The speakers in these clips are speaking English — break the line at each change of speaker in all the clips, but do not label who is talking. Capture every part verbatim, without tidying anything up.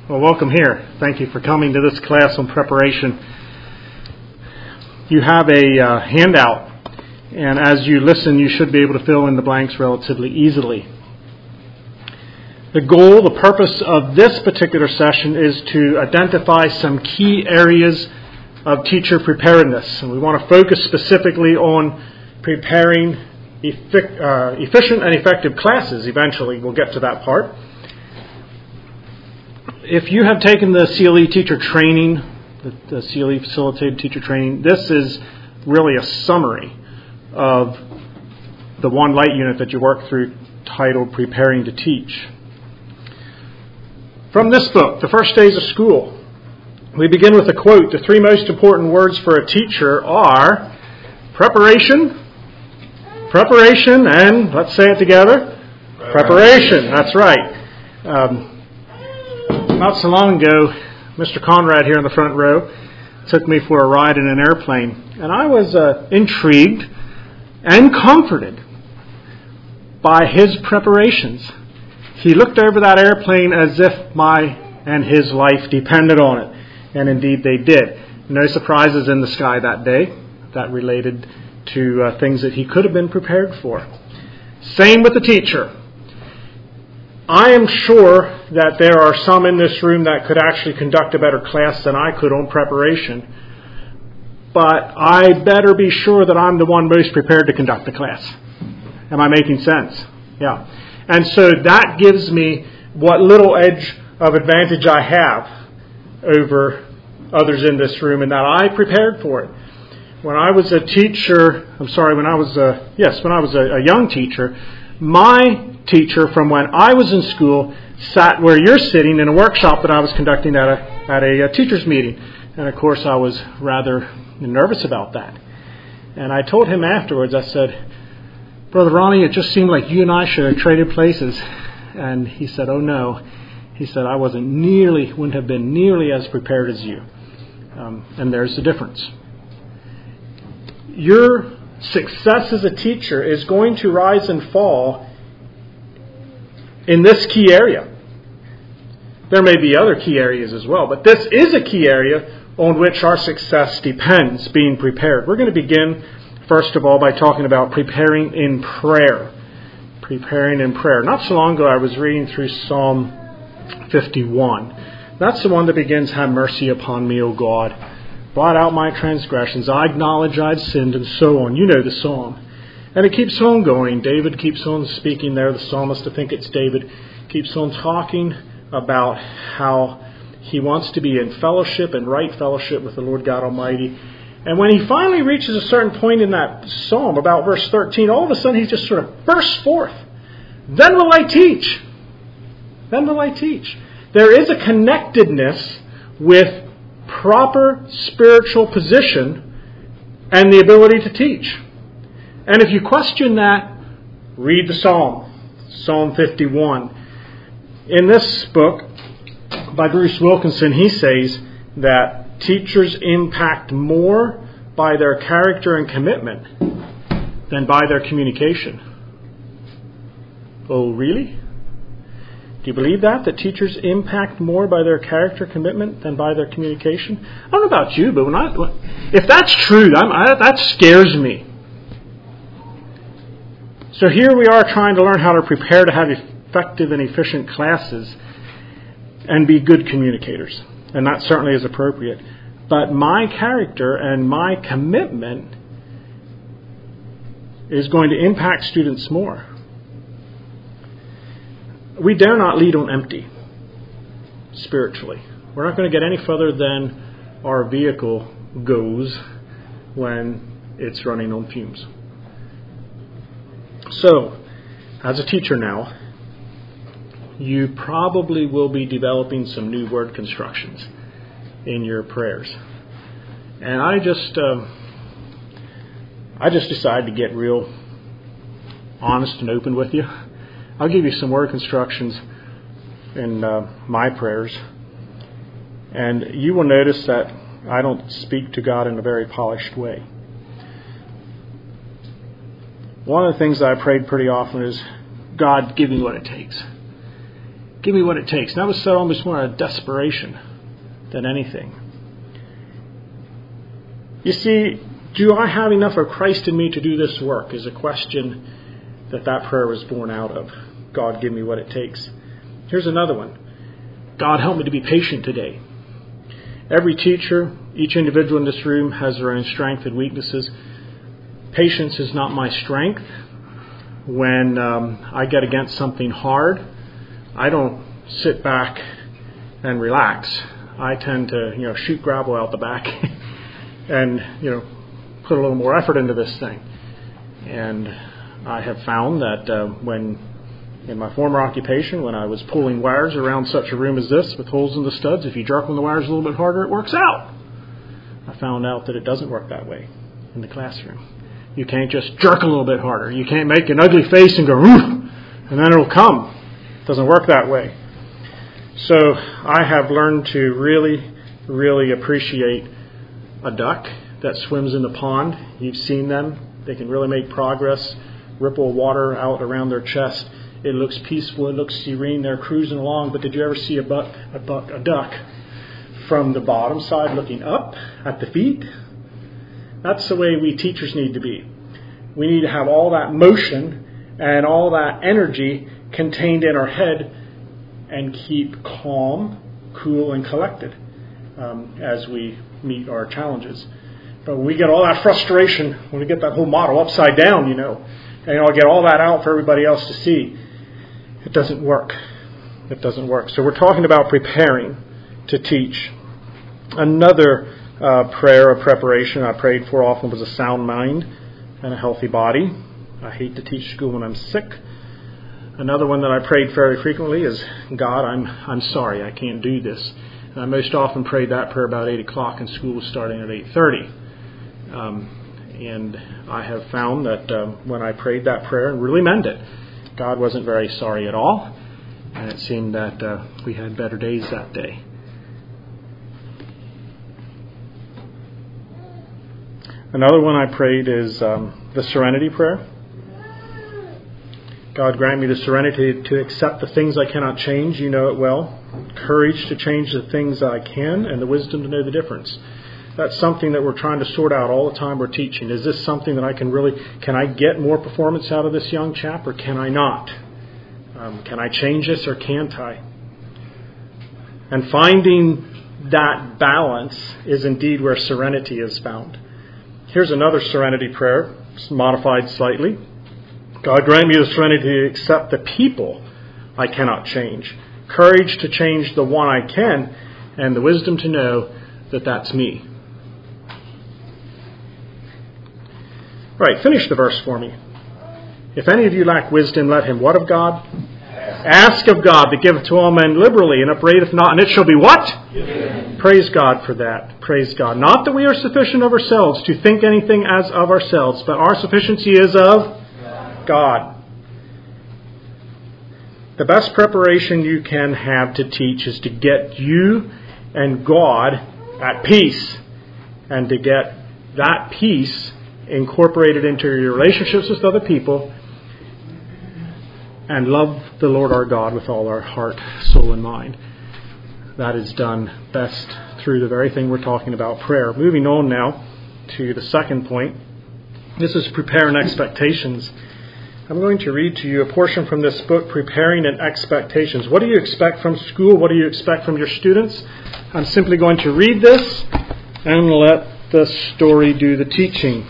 Well, welcome here. Thank you for coming to this class on preparation. You have a uh, handout, and as you listen, you should be able to fill in the blanks relatively easily. The goal, the purpose of this particular session is to identify some key areas of teacher preparedness, and we want to focus specifically on preparing effic- uh, efficient and effective classes. Eventually, we'll get to that part. If you have taken the C L E teacher training, the, the C L E facilitated teacher training, this is really a summary of the one light unit that you work through titled Preparing to Teach. From this book, The First Days of School, we begin with a quote. The three most important words for a teacher are preparation, preparation, and let's say it together, preparation. That's right. Um, Not so long ago, Mister Conrad here in the front row took me for a ride in an airplane, and I was uh, intrigued and comforted by his preparations. He looked over that airplane as if my and his life depended on it, and indeed they did. No surprises in the sky that day that related to uh, things that he could have been prepared for. Same with the teacher. I am sure that there are some in this room that could actually conduct a better class than I could on preparation. But I better be sure that I'm the one most prepared to conduct the class. Am I making sense? Yeah. And so that gives me what little edge of advantage I have over others in this room, and that I prepared for it. When I was a teacher, I'm sorry, when I was a, yes, when I was a, a young teacher, my teacher from when I was in school sat where you're sitting in a workshop that I was conducting at a at a, a teacher's meeting. And of course I was rather nervous about that. And I told him afterwards, I said, Brother Ronnie, it just seemed like you and I should have traded places. And he said, oh no. He said, I wasn't nearly, wouldn't have been nearly as prepared as you. Um, and there's the difference. Your success as a teacher is going to rise and fall in this key area. There may be other key areas as well, but this is a key area on which our success depends, being prepared. We're going to begin, first of all, by talking about preparing in prayer. Preparing in prayer. Not so long ago, I was reading through Psalm fifty-one. That's the one that begins, have mercy upon me, O God. Blot out my transgressions. I acknowledge I've sinned, and so on. You know the psalm. And it keeps on going. David keeps on speaking there. The psalmist, I think it's David, keeps on talking about how he wants to be in fellowship and right fellowship with the Lord God Almighty. And when he finally reaches a certain point in that psalm, about verse thirteen, all of a sudden he just sort of bursts forth. Then will I teach. Then will I teach. There is a connectedness with proper spiritual position and the ability to teach. And if you question that, read the Psalm, Psalm fifty-one. In this book, by Bruce Wilkinson, he says that teachers impact more by their character and commitment than by their communication. Oh, really? Do you believe that? That teachers impact more by their character commitment than by their communication? I don't know about you, but when I, if that's true, I'm, I, that scares me. So here we are trying to learn how to prepare to have effective and efficient classes and be good communicators. And that certainly is appropriate. But my character and my commitment is going to impact students more. We dare not lead on empty spiritually. We're not going to get any further than our vehicle goes when it's running on fumes. So, as a teacher now, you probably will be developing some new word constructions in your prayers. And I just, uh, I just decided to get real honest and open with you. I'll give you some word constructions in uh, my prayers. And you will notice that I don't speak to God in a very polished way. One of the things that I prayed pretty often is, God, give me what it takes. Give me what it takes. And that was said almost more out of desperation than anything. You see, do I have enough of Christ in me to do this work is a question that that prayer was born out of. God, give me what it takes. Here's another one. God, help me to be patient today. Every teacher, each individual in this room has their own strengths and weaknesses. Patience is not my strength. When um, I get against something hard, I don't sit back and relax. I tend to, you know, shoot gravel out the back and, you know, put a little more effort into this thing. And I have found that uh, when, in my former occupation, when I was pulling wires around such a room as this with holes in the studs, if you jerk on the wires a little bit harder, it works out. I found out that it doesn't work that way in the classroom. You can't just jerk a little bit harder. You can't make an ugly face and go, "Woof," and then it'll come. It doesn't work that way. So I have learned to really, really appreciate a duck that swims in the pond. You've seen them. They can really make progress, ripple water out around their chest. It looks peaceful. It looks serene. They're cruising along. But did you ever see a, buck, a, buck, a duck from the bottom side looking up at the feet? That's the way we teachers need to be. We need to have all that motion and all that energy contained in our head and keep calm, cool, and collected um, as we meet our challenges. But when we get all that frustration, when we get that whole model upside down, you know, and you know, get all that out for everybody else to see, it doesn't work. It doesn't work. So we're talking about preparing to teach. Another uh, prayer of preparation I prayed for often was a sound mind and a healthy body. I hate to teach school when I'm sick. Another one that I prayed fairly frequently is, God, I'm I'm sorry, I can't do this. And I most often prayed that prayer about eight o'clock and school was starting at eight thirty. Um, and I have found that um, when I prayed that prayer and really meant it, God wasn't very sorry at all. And it seemed that uh, we had better days that day. Another one I prayed is um, the serenity prayer. God, grant me the serenity to accept the things I cannot change. You know it well. Courage to change the things I can, and the wisdom to know the difference. That's something that we're trying to sort out all the time we're teaching. Is this something that I can really, can I get more performance out of this young chap, or can I not? Um, can I change this, or can't I? And finding that balance is indeed where serenity is found. Here's another serenity prayer, modified slightly. God, grant me the serenity to accept the people I cannot change, courage to change the one I can, and the wisdom to know that that's me. Right, finish the verse for me. If any of you lack wisdom, let him what of God? Ask of God that giveth to all men liberally and upbraideth not, and it shall be what? Given. Praise God for that. Praise God. Not that we are sufficient of ourselves to think anything as of ourselves, but our sufficiency is of God. The best preparation you can have to teach is to get you and God at peace, and to get that peace incorporated into your relationships with other people, and love the Lord our God with all our heart, soul, and mind. That is done best through the very thing we're talking about, prayer. Moving on now to the second point. This is preparing expectations. I'm going to read to you a portion from this book, Preparing and Expectations. What do you expect from school? What do you expect from your students? I'm simply going to read this and let the story do the teaching.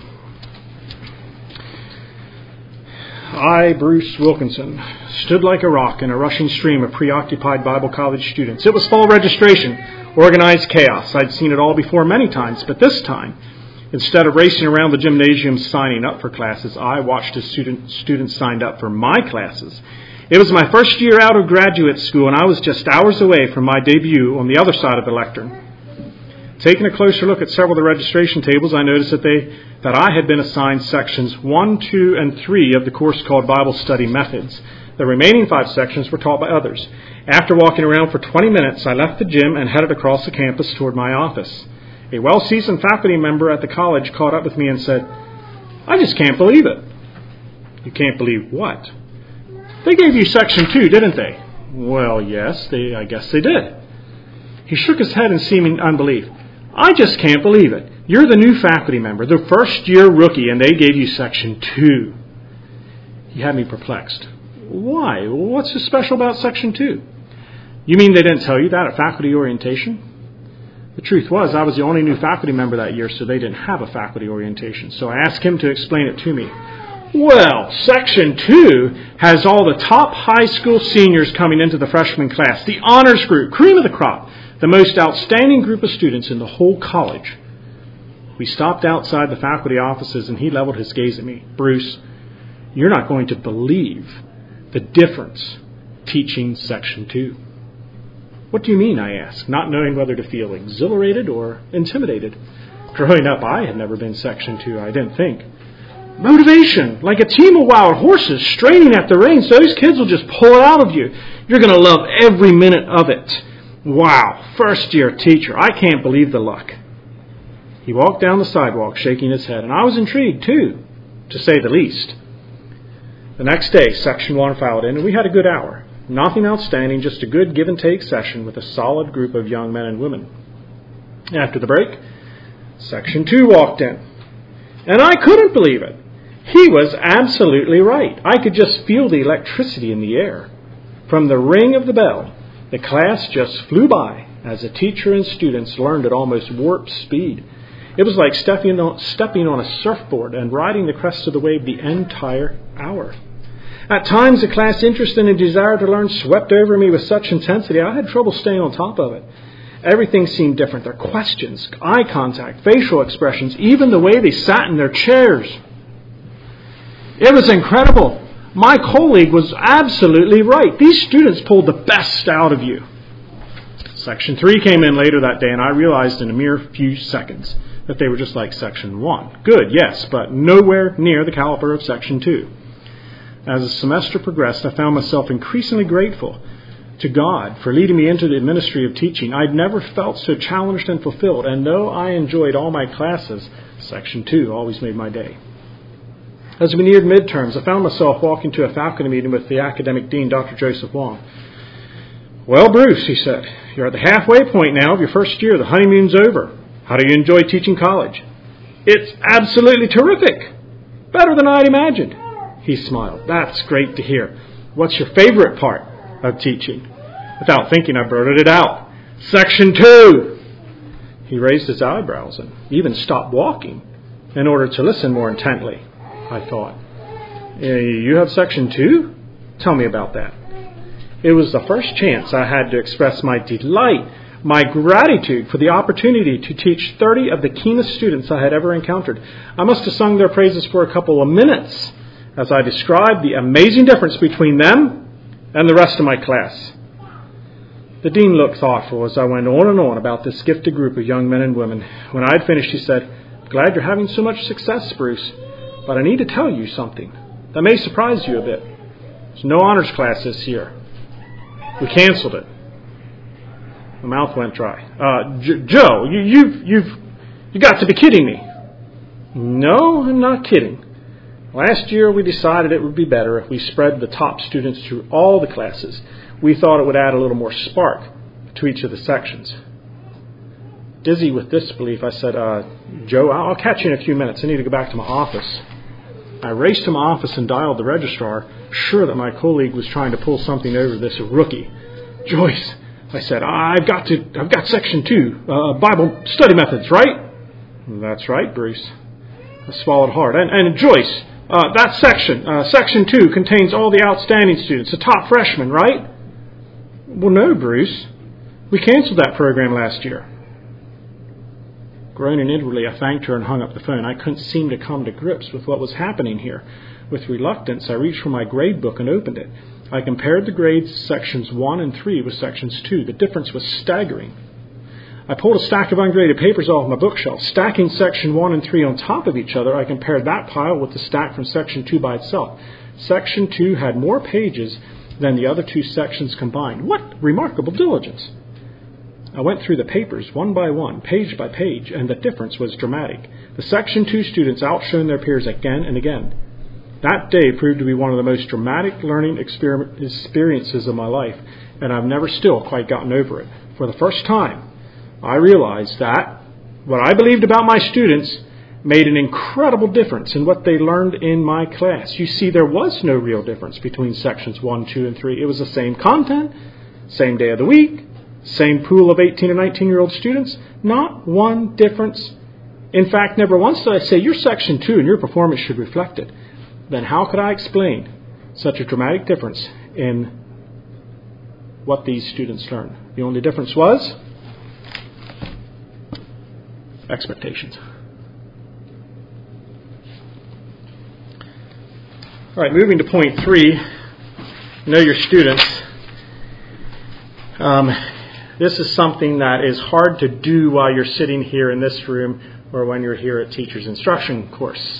I, Bruce Wilkinson, stood like a rock in a rushing stream of preoccupied Bible college students. It was fall registration, organized chaos. I'd seen it all before many times, but this time, instead of racing around the gymnasium signing up for classes, I watched as student, students signed up for my classes. It was my first year out of graduate school, and I was just hours away from my debut on the other side of the lectern. Taking a closer look at several of the registration tables, I noticed that they that I had been assigned sections one, two, and three of the course called Bible Study Methods. The remaining five sections were taught by others. After walking around for twenty minutes, I left the gym and headed across the campus toward my office. A well-seasoned faculty member at the college caught up with me and said, "I just can't believe it." "You can't believe what?" "They gave you section two, didn't they?" Well, yes, they, I guess they did. He shook his head in seeming unbelief. I just can't believe it. You're the new faculty member, the first year rookie, and they gave you section two. He had me perplexed. Why? What's so special about section two? You mean they didn't tell you that at faculty orientation? The truth was, I was the only new faculty member that year, so they didn't have a faculty orientation. So I asked him to explain it to me. Well, section two has all the top high school seniors coming into the freshman class, the honors group, cream of the crop, the most outstanding group of students in the whole college. We stopped outside the faculty offices and he leveled his gaze at me. Bruce, you're not going to believe the difference teaching section two. What do you mean, I asked, not knowing whether to feel exhilarated or intimidated. Growing up, I had never been section two, I didn't think. Motivation, like a team of wild horses straining at the reins. Those kids will just pull it out of you. You're going to love every minute of it. Wow, first year teacher, I can't believe the luck. He walked down the sidewalk shaking his head, and I was intrigued too, to say the least. The next day, section one filed in, and we had a good hour. Nothing outstanding, just a good give-and-take session with a solid group of young men and women. After the break, section two walked in, and I couldn't believe it. He was absolutely right. I could just feel the electricity in the air. From the ring of the bell, the class just flew by as the teacher and students learned at almost warp speed. It was like stepping on, stepping on a surfboard and riding the crest of the wave the entire hour. At times, the class interest and a desire to learn swept over me with such intensity, I had trouble staying on top of it. Everything seemed different. Their questions, eye contact, facial expressions, even the way they sat in their chairs. It was incredible. My colleague was absolutely right. These students pulled the best out of you. Section three came in later that day, and I realized in a mere few seconds that they were just like section one. Good, yes, but nowhere near the caliber of section two. As the semester progressed, I found myself increasingly grateful to God for leading me into the ministry of teaching. I'd never felt so challenged and fulfilled, and though I enjoyed all my classes, section two always made my day. As we neared midterms, I found myself walking to a faculty meeting with the academic dean, Doctor Joseph Wong. Well, Bruce, he said, you're at the halfway point now of your first year. The honeymoon's over. How do you enjoy teaching college? It's absolutely terrific. Better than I'd imagined. He smiled. That's great to hear. What's your favorite part of teaching? Without thinking, I blurted it out. Section two. He raised his eyebrows and even stopped walking in order to listen more intently. I thought, you have section two? Tell me about that. It was the first chance I had to express my delight, my gratitude for the opportunity to teach thirty of the keenest students I had ever encountered. I must have sung their praises for a couple of minutes as I described the amazing difference between them and the rest of my class. The dean looked thoughtful as I went on and on about this gifted group of young men and women. When I had finished, he said, "Glad you're having so much success, Bruce, but I need to tell you something that may surprise you a bit. There's no honors class this year. We canceled it." My mouth went dry. Uh, J- Joe, you, you've, you've, you got to be kidding me. No, I'm not kidding. Last year we decided it would be better if we spread the top students through all the classes. We thought it would add a little more spark to each of the sections. Dizzy with disbelief, I said, uh, Joe, I'll catch you in a few minutes. I need to go back to my office. I raced to my office and dialed the registrar, sure that my colleague was trying to pull something over this rookie. Joyce, I said, I've got to, I've got section two, uh, Bible study methods, right? That's right, Bruce. I swallowed hard. And, and Joyce, uh, that section, uh, section two, contains all the outstanding students, the top freshmen, right? Well, no, Bruce. We canceled that program last year. Groaning inwardly, I thanked her and hung up the phone. I couldn't seem to come to grips with what was happening here. With reluctance, I reached for my grade book and opened it. I compared the grades sections one and three with sections two. The difference was staggering. I pulled a stack of ungraded papers off my bookshelf. Stacking section one and three on top of each other, I compared that pile with the stack from section two by itself. Section two had more pages than the other two sections combined. What remarkable diligence! I went through the papers one by one, page by page, and the difference was dramatic. The section two students outshone their peers again and again. That day proved to be one of the most dramatic learning exper- experiences of my life, and I've never still quite gotten over it. For the first time, I realized that what I believed about my students made an incredible difference in what they learned in my class. You see, there was no real difference between sections one, two, and three. It was the same content, same day of the week, same pool of eighteen and nineteen-year-old students. Not one difference. In fact, never once did I say, your section two and your performance should reflect it. Then how could I explain such a dramatic difference in what these students learned? The only difference was expectations. All right, moving to point three, know your students. Um, this is something that is hard to do while you're sitting here in this room or when you're here at Teacher's Instruction course.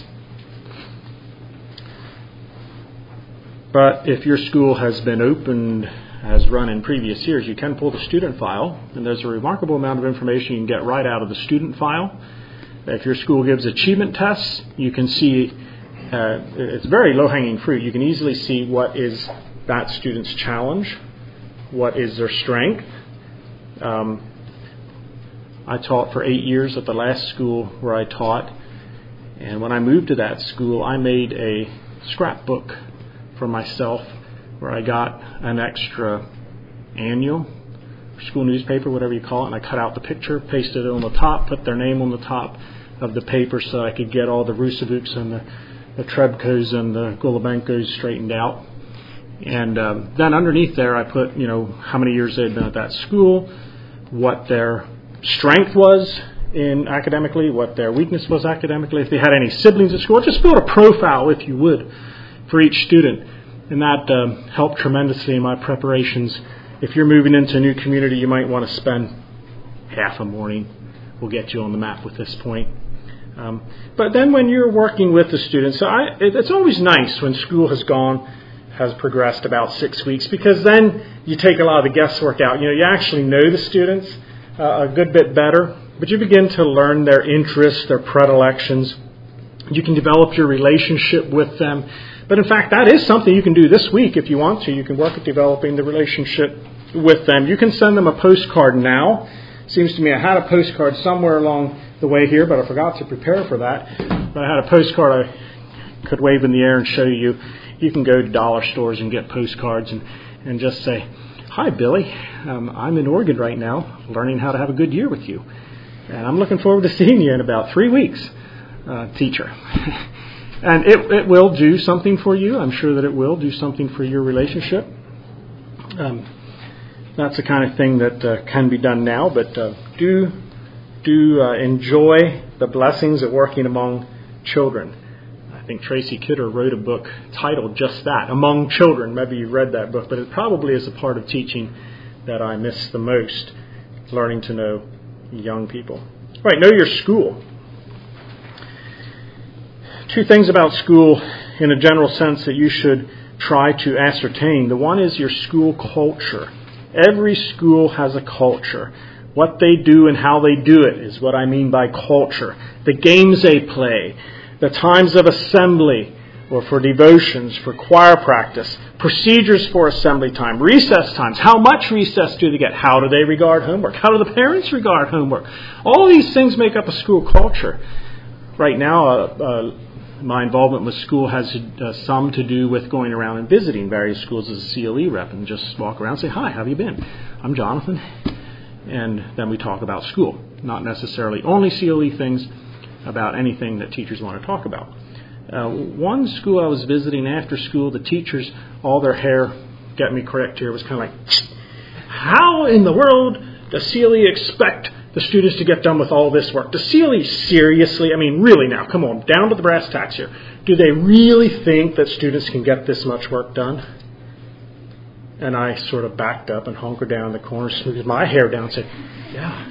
But if your school has been opened, has run in previous years, you can pull the student file, and there's a remarkable amount of information you can get right out of the student file. If your school gives achievement tests, you can see uh, it's very low-hanging fruit. You can easily see what is that student's challenge, what is their strength. Um, I taught for eight years at the last school where I taught, and when I moved to that school, I made a scrapbook for myself where I got an extra annual, school newspaper, whatever you call it, and I cut out the picture, pasted it on the top, put their name on the top of the paper so I could get all the Rusevuks and the, the Trebkos and the Golubenkos straightened out. And um, then underneath there I put, you know, how many years they had been at that school, what their strength was in academically, what their weakness was academically, if they had any siblings at school. Just build a profile, if you would, for each student. And that um, helped tremendously in my preparations. If you're moving into a new community, you might want to spend half a morning. We'll get you on the map with this point. Um, but then when you're working with the students, so I, it, it's always nice when school has gone, has progressed about six weeks, because then you take a lot of the guesswork out. You know, you actually know the students uh, a good bit better, but you begin to learn their interests, their predilections. You can develop your relationship with them. But in fact, that is something you can do this week if you want to. You can work at developing the relationship with them. You can send them a postcard now. Seems to me I had a postcard somewhere along the way here, but I forgot to prepare for that. But I had a postcard I could wave in the air and show you. You can go to dollar stores and get postcards and, and just say, "Hi, Billy. Um, I'm in Oregon right now, learning how to have a good year with you. And I'm looking forward to seeing you in about three weeks, uh, teacher." And it, it will do something for you. I'm sure that it will do something for your relationship. Um, that's the kind of thing that uh, can be done now. But uh, do do uh, enjoy the blessings of working among children. I think Tracy Kidder wrote a book titled just that, Among Children. Maybe you've read that book, but it probably is a part of teaching that I miss the most, learning to know young people. All right, know your school. Two things about school in a general sense that you should try to ascertain. The one is your school culture. Every school has a culture. What they do and how they do it is what I mean by culture. The games they play, the times of assembly or for devotions, for choir practice, procedures for assembly time, recess times. How much recess do they get? How do they regard homework? How do the parents regard homework? All these things make up a school culture. Right now, uh, uh, my involvement with school has uh, some to do with going around and visiting various schools as a C L E rep and just walk around and say, "Hi, how have you been? I'm Jonathan." And then we talk about school, not necessarily only C L E things, about anything that teachers want to talk about. Uh, one school I was visiting after school, the teachers, all their hair, get me correct here, was kind of like, "How in the world does C L E expect the students to get done with all this work? Does C L E seriously, I mean really now, come on, down to the brass tacks here. Do they really think that students can get this much work done?" And I sort of backed up and hunkered down in the corner, smoothed my hair down and said, "Yeah."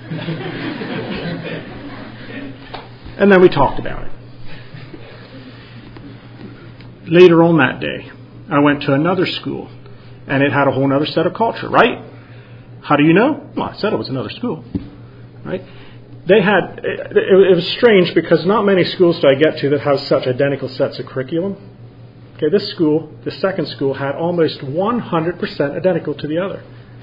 And then we talked about it. Later on that day, I went to another school, and it had a whole other set of culture, right? How do you know? Well, I said it was another school. Right? They had, it, it was strange because not many schools do I get to that have such identical sets of curriculum. Okay, this school, the second school, had almost one hundred percent identical to the other.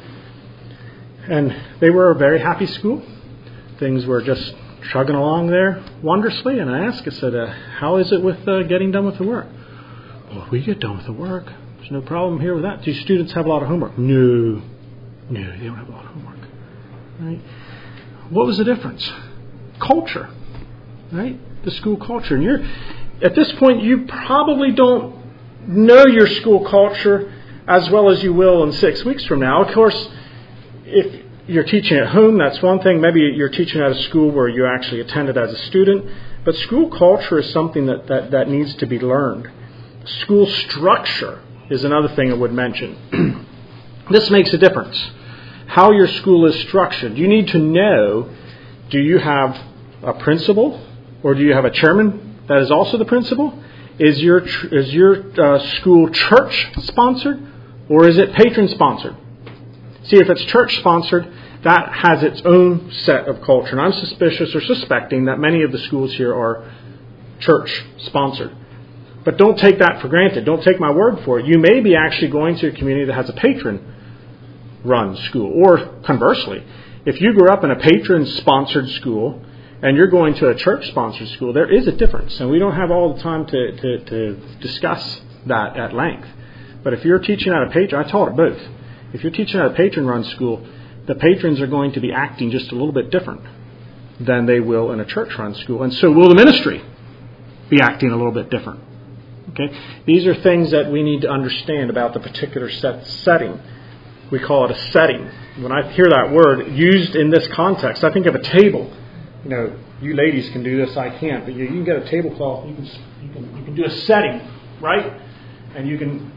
And they were a very happy school. Things were just chugging along there wondrously. And I asked, I said, uh, how is it with uh, getting done with the work? Well, we get done with the work. There's no problem here with that. Do students have a lot of homework? No. No, they don't have a lot of homework. Right? What was the difference? Culture. Right? The school culture. And you're, at this point, you probably don't know your school culture as well as you will in six weeks from now. Of course, if you're teaching at home, that's one thing. Maybe you're teaching at a school where you actually attended as a student. But school culture is something that, that, that needs to be learned. School structure is another thing I would mention. This makes a difference. How your school is structured. You need to know, do you have a principal or do you have a chairman that is also the principal? Is your is your uh, school church sponsored or is it patron sponsored? See, if it's church sponsored, that has its own set of culture. And I'm suspicious or suspecting that many of the schools here are church sponsored. But don't take that for granted. Don't take my word for it. You may be actually going to a community that has a patron-run school. Or conversely, if you grew up in a patron-sponsored school and you're going to a church-sponsored school, there is a difference. And we don't have all the time to, to, to discuss that at length. But if you're teaching at a patron, I taught it both. If you're teaching at a patron-run school, the patrons are going to be acting just a little bit different than they will in a church-run school. And so will the ministry be acting a little bit different. Okay, these are things that we need to understand about the particular set setting. We call it a setting. When I hear that word used in this context, I think of a table. You know, you ladies can do this, I can't, but you, you can get a tablecloth. You can, you can you can do a setting, right? And you can.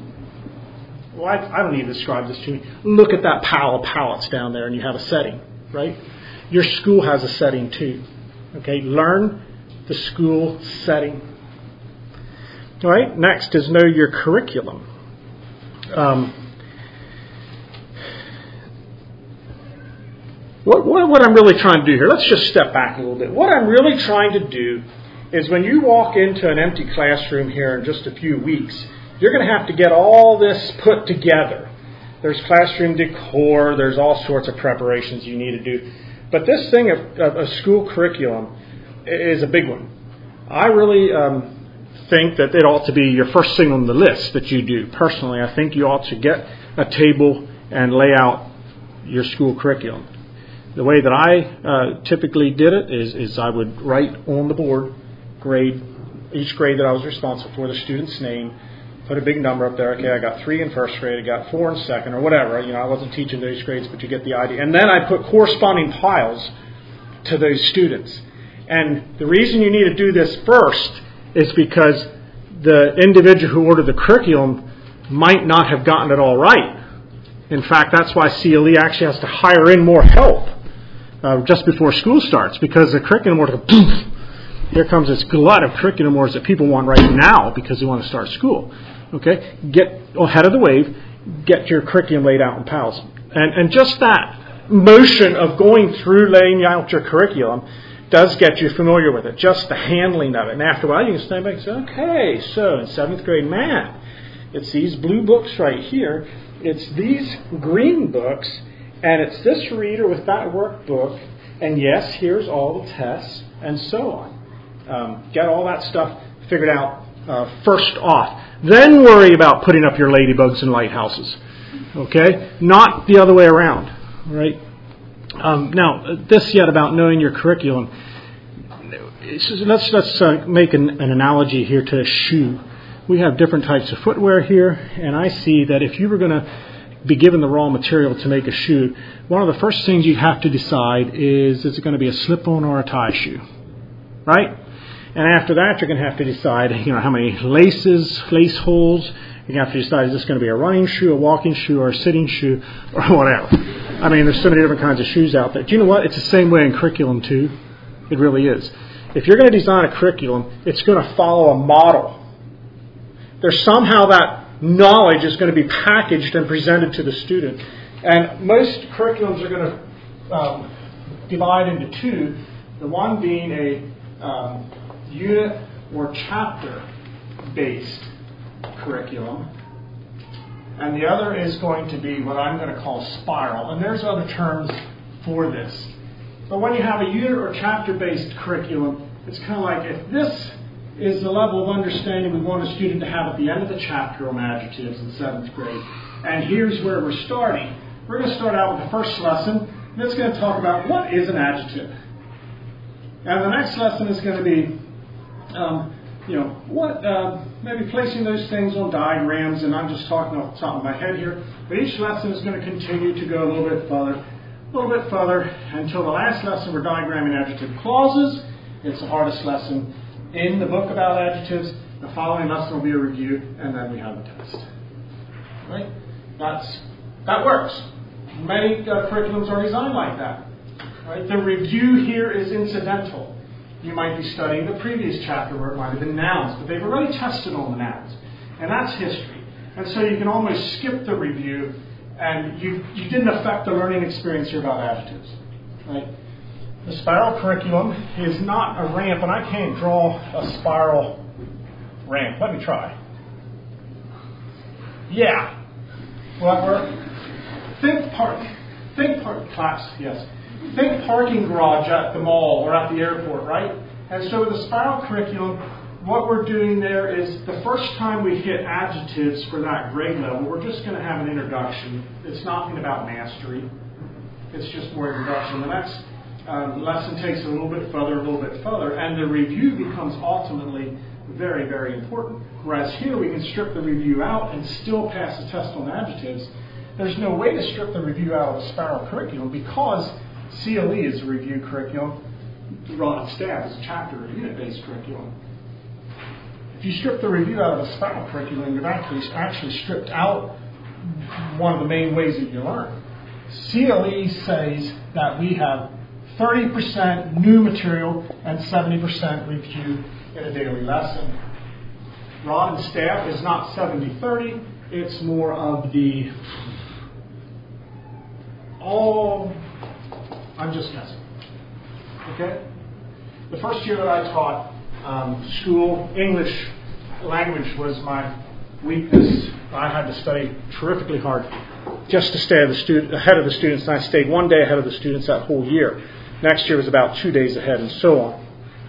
Well, I, I don't need to describe this to you. Look at that pile of pallets down there, and you have a setting, right? Your school has a setting too. Okay, learn the school setting. All right, next is know your curriculum. Um, what, what, what I'm really trying to do here, let's just step back a little bit. What I'm really trying to do is when you walk into an empty classroom here in just a few weeks, you're going to have to get all this put together. There's classroom decor, there's all sorts of preparations you need to do. But this thing of, of, of school curriculum is a big one. I really... Um, think that it ought to be your first thing on the list that you do. Personally, I think you ought to get a table and lay out your school curriculum. The way that I uh, typically did it is, is I would write on the board grade, each grade that I was responsible for, the student's name, put a big number up there. Okay, I got three in first grade, I got four in second, or whatever. You know, I wasn't teaching those grades, but you get the idea. And then I put corresponding piles to those students. And the reason you need to do this first is because the individual who ordered the curriculum might not have gotten it all right. In fact, that's why C L E actually has to hire in more help uh, just before school starts, because the curriculum order, poof, here comes this glut of curriculum orders that people want right now because they want to start school. Okay, get ahead of the wave, get your curriculum laid out in piles. And, and just that motion of going through laying out your curriculum does get you familiar with it, just the handling of it. And after a while, you can stand back and say, okay, so in seventh grade math, it's these blue books right here, it's these green books, and it's this reader with that workbook, and yes, here's all the tests, and so on. Um, get all that stuff figured out uh, first off. Then worry about putting up your ladybugs and lighthouses. Okay? Not the other way around. Right? Um, now, this yet about knowing your curriculum. Let's let's uh, make an, an analogy here to a shoe. We have different types of footwear here, and I see that if you were going to be given the raw material to make a shoe, one of the first things you have to decide is, is it going to be a slip-on or a tie shoe? Right? And after that, you're going to have to decide, you know, how many laces, lace holes. You're going to have to decide, is this going to be a running shoe, a walking shoe, or a sitting shoe, or whatever. I mean, there's so many different kinds of shoes out there. Do you know what? It's the same way in curriculum, too. It really is. If you're going to design a curriculum, it's going to follow a model. There's somehow that knowledge is going to be packaged and presented to the student. And most curriculums are going to um, divide into two. The one being a um, unit or chapter based curriculum. And the other is going to be what I'm going to call spiral. And there's other terms for this. But when you have a unit or chapter-based curriculum, it's kind of like if this is the level of understanding we want a student to have at the end of the chapter on adjectives in seventh grade. And here's where we're starting. We're going to start out with the first lesson. And it's going to talk about what is an adjective. And the next lesson is going to be, um, you know, what, uh, maybe placing those things on diagrams. And I'm just talking off the top of my head here. But each lesson is going to continue to go a little bit further, a little bit further, until the last lesson we're diagramming adjective clauses. It's the hardest lesson in the book about adjectives. The following lesson will be a review, and then we have a test. Right? That's, that works. Many uh, curriculums are designed like that. Right? The review here is incidental. You might be studying the previous chapter where it might have been nouns, but they've already tested on the nouns. And that's history. And so you can almost skip the review, and you, you didn't affect the learning experience here about adjectives. Right? The spiral curriculum is not a ramp, and I can't draw a spiral ramp. Let me try. Yeah. Will that work? Think park. Think park class, yes. Think parking garage at the mall or at the airport, right? And so with the spiral curriculum, what we're doing there is the first time we hit adjectives for that grade level, we're just going to have an introduction. It's nothing about mastery. It's just more introduction. The next um, lesson takes it a little bit further, a little bit further, and the review becomes ultimately very, very important. Whereas here we can strip the review out and still pass the test on adjectives. There's no way to strip the review out of the spiral curriculum because C L E is a review curriculum. Rod and Staff is a chapter or unit-based curriculum. If you strip the review out of the spiral curriculum, you've actually, actually stripped out one of the main ways that you learn. C L E says that we have thirty percent new material and seventy percent review in a daily lesson. Rod and Staff is not seventy thirty. It's more of the all, I'm just guessing. Okay? The first year that I taught um, school, English language was my weakness. I had to study terrifically hard just to stay the stu- ahead of the students, and I stayed one day ahead of the students that whole year. Next year was about two days ahead, and so on.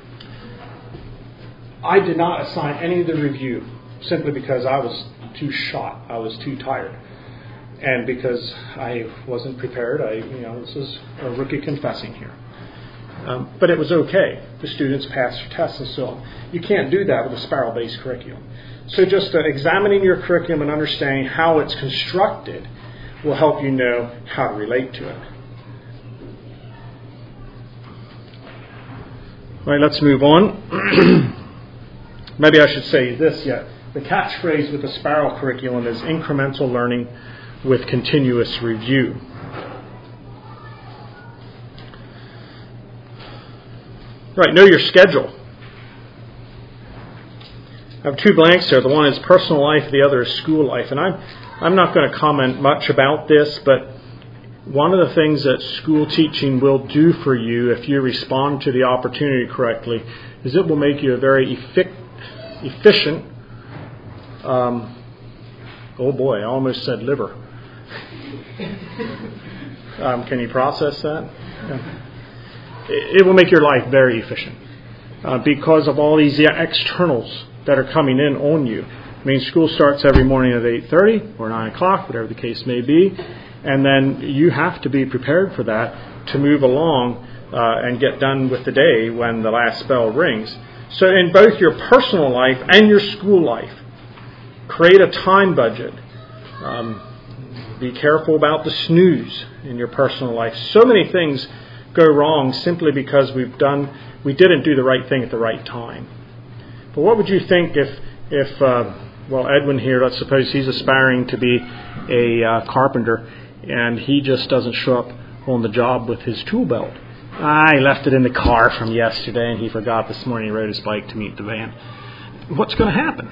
I did not assign any of the review simply because I was too shot. I was too tired. And because I wasn't prepared, I, you know, this is a rookie confessing here. Um, but it was okay. The students passed their tests and so on. You can't do that with a spiral-based curriculum. So just uh, examining your curriculum and understanding how it's constructed will help you know how to relate to it. All right, let's move on. Maybe I should say this yet. The catchphrase with the spiral curriculum is incremental learning with continuous review. Right, know your schedule. I have two blanks there. The one is personal life, the other is school life. And I'm I'm not going to comment much about this, but one of the things that school teaching will do for you if you respond to the opportunity correctly is it will make you a very effic- efficient, um, oh boy, I almost said liver. um, can you process that? Yeah. It will make your life very efficient uh, because of all these externals that are coming in on you. I mean, school starts every morning at eight thirty or nine o'clock, whatever the case may be, and then you have to be prepared for that to move along uh, and get done with the day when the last bell rings. So in both your personal life and your school life, create a time budget. Um, be careful about the snooze in your personal life. So many things go wrong simply because we've done we didn't do the right thing at the right time. But what would you think if if uh, well Edwin here, let's suppose he's aspiring to be a uh, carpenter and he just doesn't show up on the job with his tool belt. I left it in the car from yesterday and he forgot this morning. He rode his bike to meet the van. What's going to happen?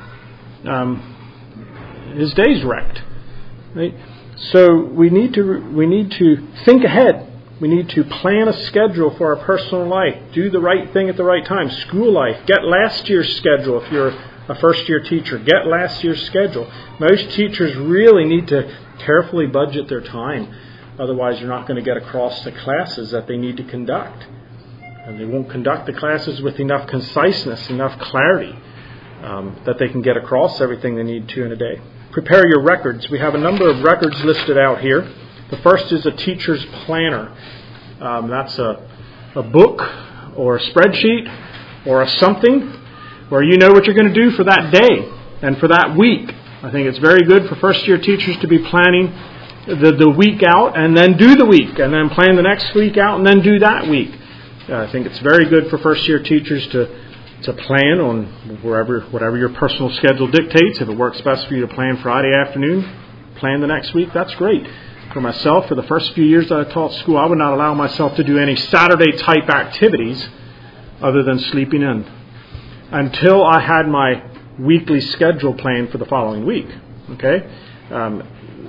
Um, his day's wrecked. Right? So we need to we need to think ahead. We need to plan a schedule for our personal life. Do the right thing at the right time. School life. Get last year's schedule if you're a first-year teacher. Get last year's schedule. Most teachers really need to carefully budget their time. Otherwise, you're not going to get across the classes that they need to conduct. And they won't conduct the classes with enough conciseness, enough clarity, um, that they can get across everything they need to in a day. Prepare your records. We have a number of records listed out here. The first is a teacher's planner. Um, that's a, a book or a spreadsheet or a something where you know what you're going to do for that day and for that week. I think it's very good for first-year teachers to be planning the, the week out and then do the week and then plan the next week out and then do that week. Uh, I think it's very good for first-year teachers to to plan on wherever, whatever your personal schedule dictates. If it works best for you to plan Friday afternoon, plan the next week, that's great. For myself, for the first few years that I taught school, I would not allow myself to do any Saturday-type activities other than sleeping in until I had my weekly schedule planned for the following week. Okay? Um,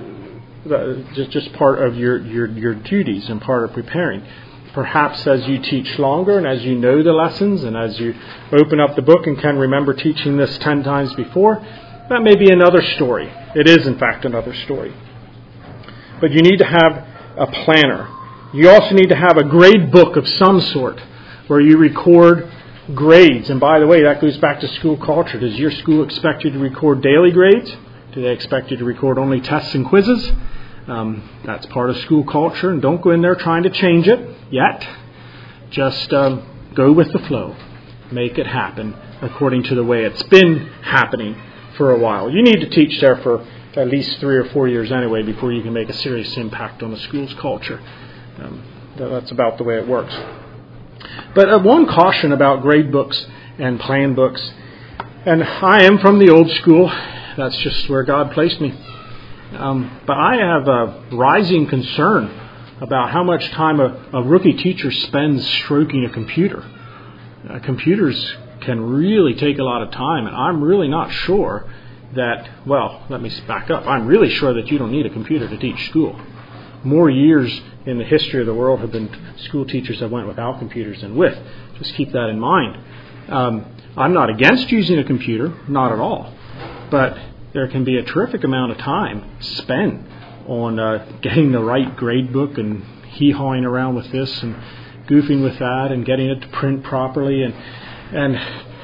just, just part of your, your, your duties and part of preparing. Perhaps as you teach longer and as you know the lessons and as you open up the book and can remember teaching this ten times before, that may be another story. It is, in fact, another story. But you need to have a planner. You also need to have a grade book of some sort where you record grades. And by the way, that goes back to school culture. Does your school expect you to record daily grades? Do they expect you to record only tests and quizzes? Um, that's part of school culture, and don't go in there trying to change it yet. Just um, go with the flow. Make it happen according to the way it's been happening for a while. You need to teach there for at least three or four years anyway before you can make a serious impact on the school's culture. Um, that's about the way it works. But uh, one caution about grade books and plan books, and I am from the old school. That's just where God placed me. Um, but I have a rising concern about how much time a, a rookie teacher spends stroking a computer. Uh, computers can really take a lot of time, and I'm really not sure that, well, let me back up. I'm really sure that you don't need a computer to teach school. More years in the history of the world have been school teachers that went without computers than with. Just keep that in mind. Um, I'm not against using a computer, not at all. But there can be a terrific amount of time spent on uh, getting the right grade book and hee-hawing around with this and goofing with that and getting it to print properly. And and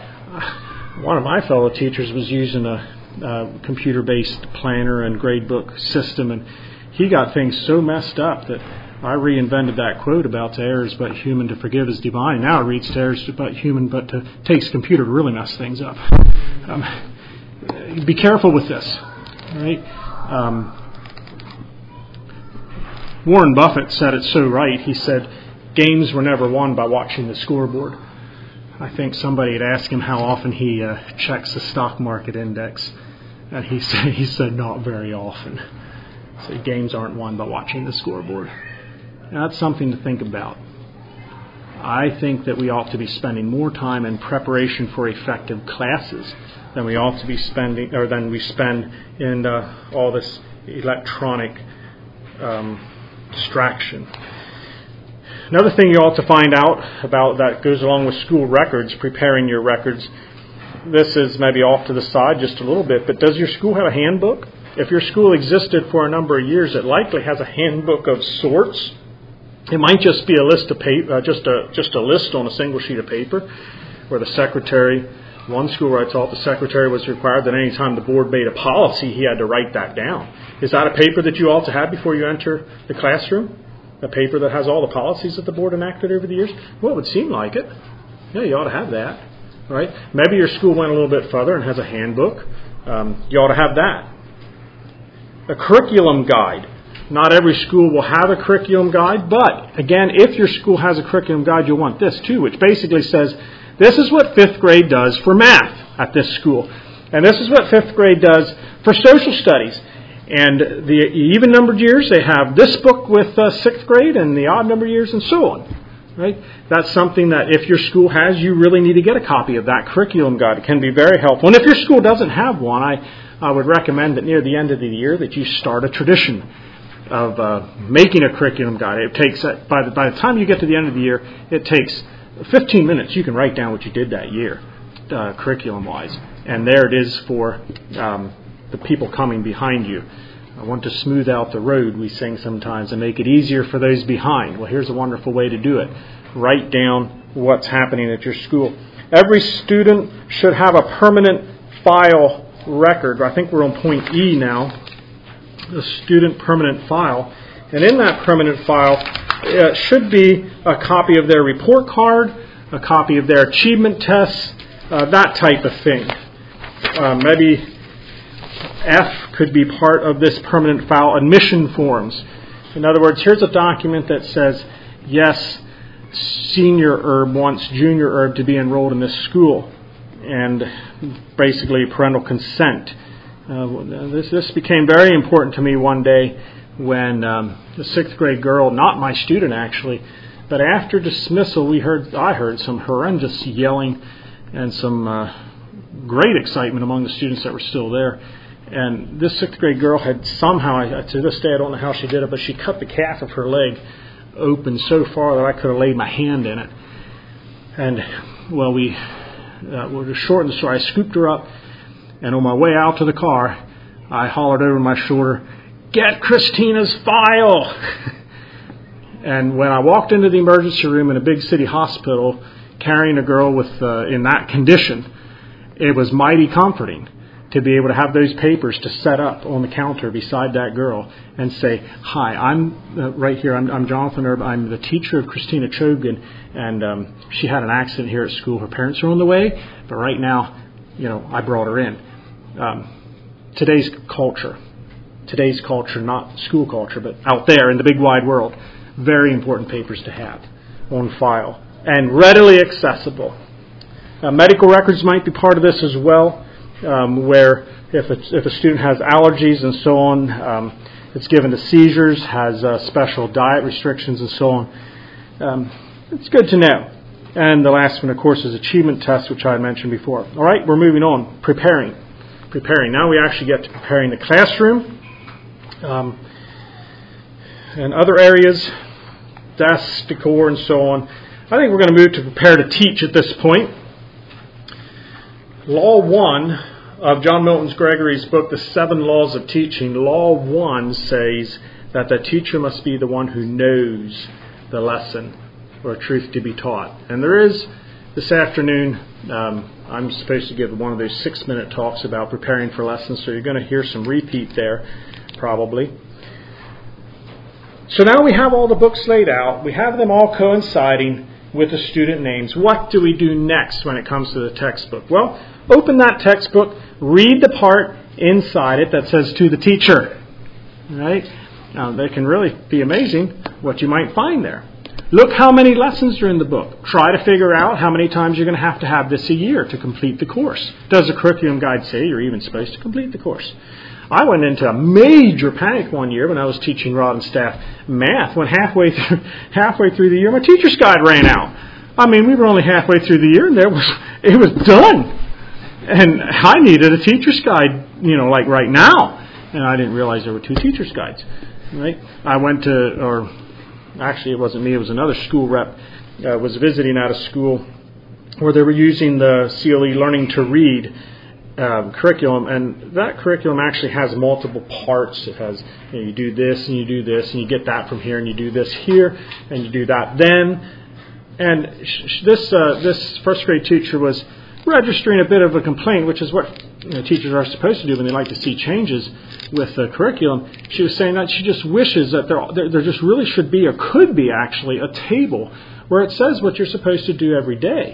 one of my fellow teachers was using a, a computer-based planner and grade book system, and he got things so messed up that I reinvented that quote about to err is but human, to forgive is divine. Now it reads to err is but human, but to takes computer to really mess things up. Um, Be careful with this, right? Um, Warren Buffett said it so right. He said, games were never won by watching the scoreboard. I think somebody had asked him how often he uh, checks the stock market index, and he said, he said not very often. So games aren't won by watching the scoreboard. Now, that's something to think about. I think that we ought to be spending more time in preparation for effective classes than we ought to be spending, or than we spend in uh, all this electronic um, distraction. Another thing you ought to find out about that goes along with school records, preparing your records. This is maybe off to the side just a little bit, but does your school have a handbook? If your school existed for a number of years, it likely has a handbook of sorts. It might just be a list of paper, uh, just a just a list on a single sheet of paper, where the secretary. One school where I taught, the secretary was required that any time the board made a policy, he had to write that down. Is that a paper that you ought to have before you enter the classroom? A paper that has all the policies that the board enacted over the years? Well, it would seem like it. Yeah, you ought to have that. Right? Maybe your school went a little bit further and has a handbook. Um, you ought to have that. A curriculum guide. Not every school will have a curriculum guide, but again, if your school has a curriculum guide, you'll want this too, which basically says, this is what fifth grade does for math at this school. And this is what fifth grade does for social studies. And the even numbered years, they have this book with uh, sixth grade, and the odd numbered years, and so on. Right? That's something that if your school has, you really need to get a copy of that curriculum guide. It can be very helpful. And if your school doesn't have one, I, I would recommend that near the end of the year that you start a tradition of uh, making a curriculum guide. It takes, uh, by the, by the time you get to the end of the year, it takes fifteen minutes. You can write down what you did that year, uh, curriculum-wise. and there it is for um, the people coming behind you. I want to smooth out the road, we sing sometimes, and make it easier for those behind. Well, here's a wonderful way to do it. Write down what's happening at your school. Every student should have a permanent file record. I think we're on point E now, the student permanent file. And in that permanent file uh, should be a copy of their report card, a copy of their achievement tests, uh, that type of thing. Uh, maybe F could be part of this permanent file, admission forms. In other words, here's a document that says, yes, Senior Herb wants Junior Herb to be enrolled in this school, and basically parental consent. Uh, this, this became very important to me one day when um, the sixth grade girl, not my student actually, but after dismissal, we heard I heard some horrendous yelling and some uh, great excitement among the students that were still there. And this sixth grade girl had somehow, I, to this day I don't know how she did it, but she cut the calf of her leg open so far that I could have laid my hand in it. And, well, we, uh, well, to shorten the story, I scooped her up, and on my way out to the car, I hollered over my shoulder, "Get Christina's file!" And when I walked into the emergency room in a big city hospital, carrying a girl with uh, in that condition, it was mighty comforting to be able to have those papers to set up on the counter beside that girl and say, "Hi, I'm uh, right here. I'm, I'm Jonathan Herb. I'm the teacher of Christina Chogan, and um, she had an accident here at school. Her parents are on the way, but right now, you know, I brought her in." Um, today's culture, today's culture, not school culture, but out there in the big wide world, very important papers to have on file and readily accessible. Uh, medical records might be part of this as well. Um, where if a, if a student has allergies and so on, um, it's given to seizures, has uh, special diet restrictions and so on. Um, it's good to know. And the last one, of course, is achievement tests, which I had mentioned before. All right, we're moving on. Preparing. Preparing. Now we actually get to preparing the classroom um, and other areas, desks, decor, and so on. I think we're going to move to prepare to teach at this point. Law one of John Milton Gregory's book, The Seven Laws of Teaching, Law one says that the teacher must be the one who knows the lesson or truth to be taught. And there is, this afternoon, um, I'm supposed to give one of those six-minute talks about preparing for lessons, so you're going to hear some repeat there, probably. So now we have all the books laid out. We have them all coinciding with the student names. What do we do next when it comes to the textbook? Well, open that textbook, read the part inside it that says to the teacher. Right? Now, that can really be amazing what you might find there. Look how many lessons are in the book. Try to figure out how many times you're going to have to have this a year to complete the course. Does the curriculum guide say you're even supposed to complete the course? I went into a major panic one year when I was teaching Rod and Staff math, when halfway through, halfway through the year my teacher's guide ran out. I mean, we were only halfway through the year and there was it was done. And I needed a teacher's guide, you know, like right now. And I didn't realize there were two teacher's guides. Right? I went to, or actually it wasn't me, it was another school rep, uh, was visiting at a school where they were using the C L E Learning to Read Um, curriculum, and that curriculum actually has multiple parts. It has, you know, you do this and you do this and you get that from here and you do this here and you do that then. And sh- this uh, this first grade teacher was registering a bit of a complaint, which is what, you know, teachers are supposed to do when they like to see changes with the curriculum. She was saying that she just wishes that there there, there just really should be, or could be actually, a table where it says what you're supposed to do every day.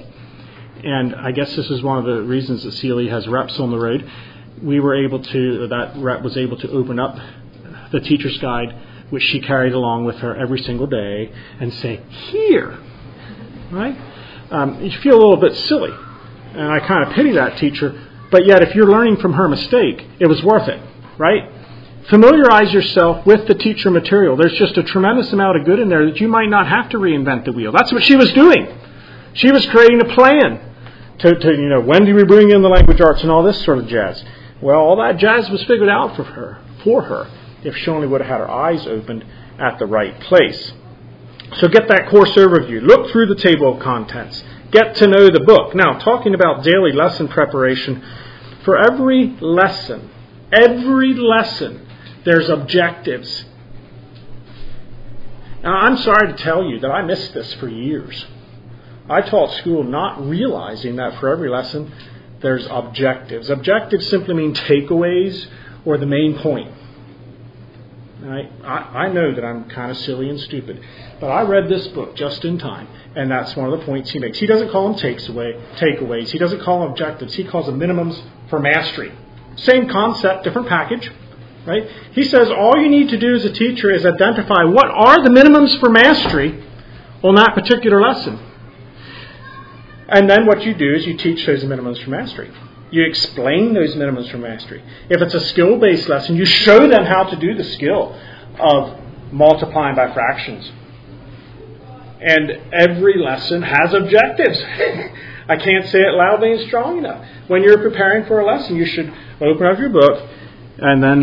And I guess this is one of the reasons that C L E has reps on the road. We were able to, that rep was able to open up the teacher's guide, which she carried along with her every single day, and say, here, right? Um, you feel a little bit silly. And I kind of pity that teacher. But yet, if you're learning from her mistake, it was worth it, right? Familiarize yourself with the teacher material. There's just a tremendous amount of good in there that you might not have to reinvent the wheel. That's what she was doing. She was creating a plan to, to, you know, when do we bring in the language arts and all this sort of jazz. Well, all that jazz was figured out for her, for her, if she only would have had her eyes opened at the right place. So get that course overview. Look through the table of contents. Get to know the book. Now, talking about daily lesson preparation, For every lesson, every lesson, there's objectives. Now, I'm sorry to tell you that I missed this for years. I taught school not realizing that for every lesson, there's objectives. Objectives simply mean takeaways or the main point. I, I, I know that I'm kind of silly and stupid, but I read this book just in time, and that's one of the points he makes. He doesn't call them takes away, takeaways. He doesn't call them objectives. He calls them minimums for mastery. Same concept, different package. Right? He says all you need to do as a teacher is identify what are the minimums for mastery on that particular lesson. And then what you do is you teach those minimums for mastery. You explain those minimums for mastery. If it's a skill-based lesson, you show them how to do the skill of multiplying by fractions. And every lesson has objectives. I can't say it loudly and strong enough. When you're preparing for a lesson, you should open up your book and then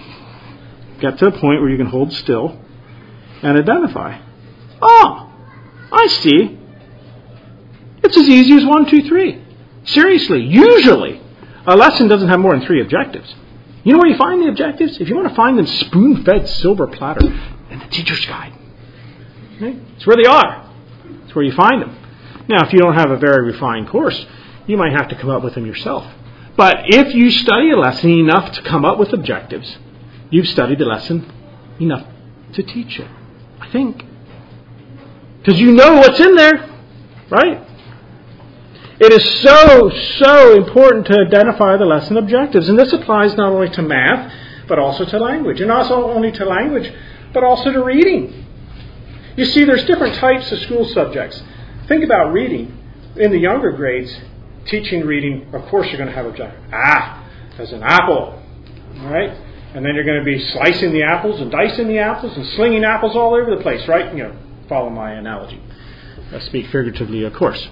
get to a point where you can hold still and identify. Oh, I see. It's as easy as one, two, three. Seriously, usually, a lesson doesn't have more than three objectives. You know where you find the objectives? If you want to find them, spoon-fed silver platter in the teacher's guide. Okay? It's where they are. It's where you find them. Now, if you don't have a very refined course, you might have to come up with them yourself. But if you study a lesson enough to come up with objectives, you've studied the lesson enough to teach it. I think. Because you know what's in there, right? It is so, so important to identify the lesson objectives. And this applies not only to math, but also to language. And not only to language, but also to reading. You see, there's different types of school subjects. Think about reading. In the younger grades, teaching reading, of course you're going to have objectives. Ah, there's an apple. All right? And then you're going to be slicing the apples and dicing the apples and slinging apples all over the place, right? You know, follow my analogy. I speak figuratively, of course.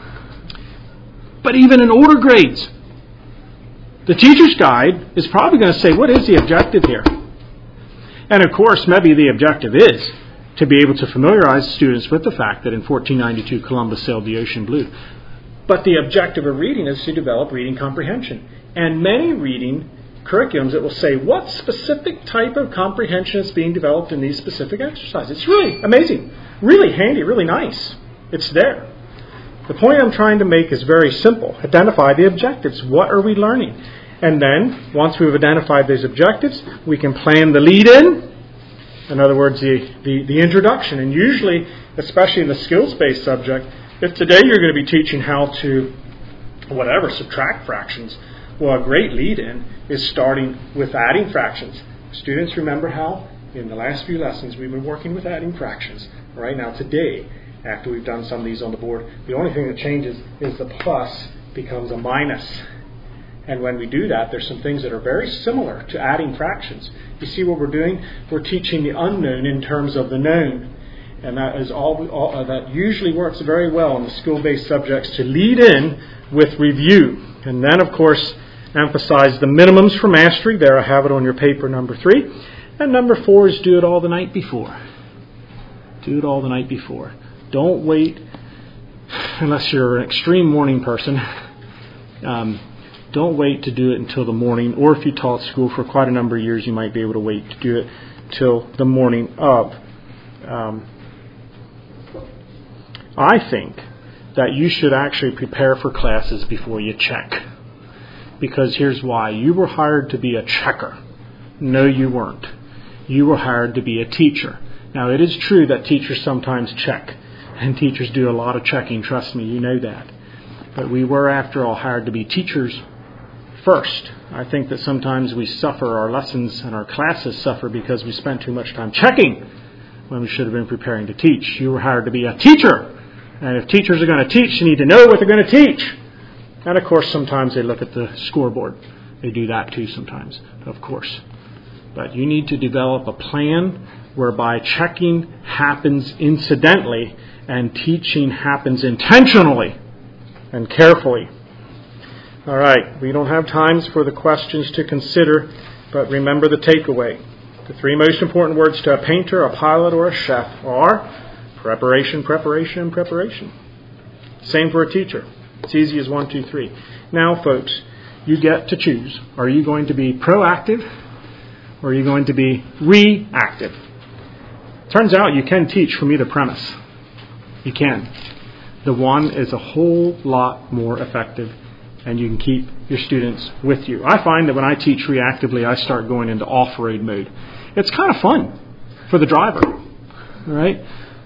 But even in older grades, the teacher's guide is probably going to say, what is the objective here? And of course, maybe the objective is to be able to familiarize students with the fact that in fourteen ninety-two Columbus sailed the ocean blue. But the objective of reading is to develop reading comprehension. And many reading curriculums that will say what specific type of comprehension is being developed in these specific exercises. It's really amazing, really handy, really nice. It's there. The point I'm trying to make is very simple. Identify the objectives. What are we learning? And then, once we've identified those objectives, we can plan the lead-in. In other words, the, the, the introduction. And usually, especially in the skills-based subject, if today you're going to be teaching how to, whatever, subtract fractions, well, a great lead-in is starting with adding fractions. Students, remember how in the last few lessons we've been working with adding fractions. Right now, today, after we've done some of these on the board, the only thing that changes is the plus becomes a minus. And when we do that, there's some things that are very similar to adding fractions. You see what we're doing? We're teaching the unknown in terms of the known. And that is all, all uh, that usually works very well in the school-based subjects to lead in with review. And then, of course, emphasize the minimums for mastery. There, I have it on your paper, number three. And number four is do it all the night before. Do it all the night before. Don't wait, unless you're an extreme morning person, um, don't wait to do it until the morning. Or if you taught school for quite a number of years, you might be able to wait to do it till the morning of. Um, I think that you should actually prepare for classes before you check. Because here's why. You were hired to be a checker. No, you weren't. You were hired to be a teacher. Now, it is true that teachers sometimes check. And teachers do a lot of checking, trust me, you know that. But we were, after all, hired to be teachers first. I think that sometimes we suffer, our lessons and our classes suffer because we spent too much time checking when we should have been preparing to teach. You were hired to be a teacher. And if teachers are going to teach, you need to know what they're going to teach. And of course, sometimes they look at the scoreboard. They do that too sometimes, of course. But you need to develop a plan whereby checking happens incidentally and teaching happens intentionally and carefully. All right, we don't have times for the questions to consider, but remember the takeaway. The three most important words to a painter, a pilot, or a chef are preparation, preparation, preparation. Same for a teacher. It's easy as one, two, three. Now, folks, you get to choose. Are you going to be proactive or are you going to be reactive? Turns out you can teach from either premise. You can. The one is a whole lot more effective, and you can keep your students with you. I find that when I teach reactively, I start going into off-road mode. It's kind of fun for the driver, right?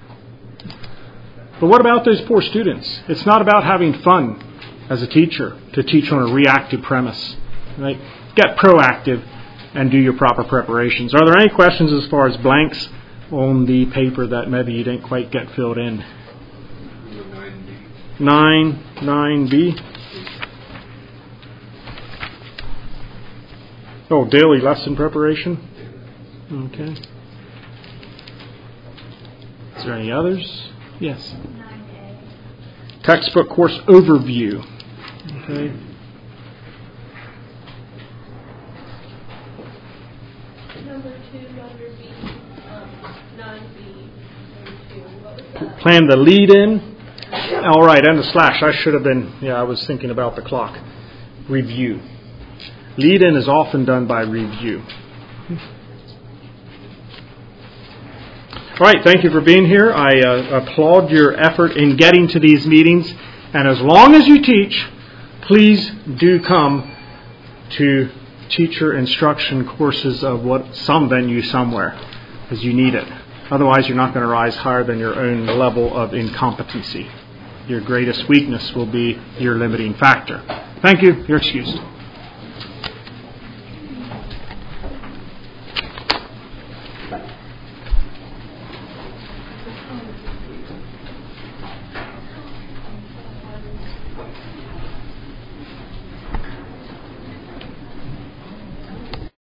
But what about those poor students? It's not about having fun as a teacher to teach on a reactive premise, right? Get proactive and do your proper preparations. Are there any questions as far as blanks on the paper that maybe you didn't quite get filled in? nine, nine B. Oh, daily lesson preparation. Okay. Is there any others? Yes. Textbook course overview. Okay.
Number two, under B, um, nine B, number two. What was that?
Plan the lead in. All right, and the slash. I should have been, yeah, I was thinking about the clock. Review. Lead in is often done by review. All right, thank you for being here. I uh, applaud your effort in getting to these meetings. And as long as you teach, please do come to teacher instruction courses of what some venue somewhere, because you need it. Otherwise, you're not going to rise higher than your own level of incompetency. Your greatest weakness will be your limiting factor. Thank you. You're excused.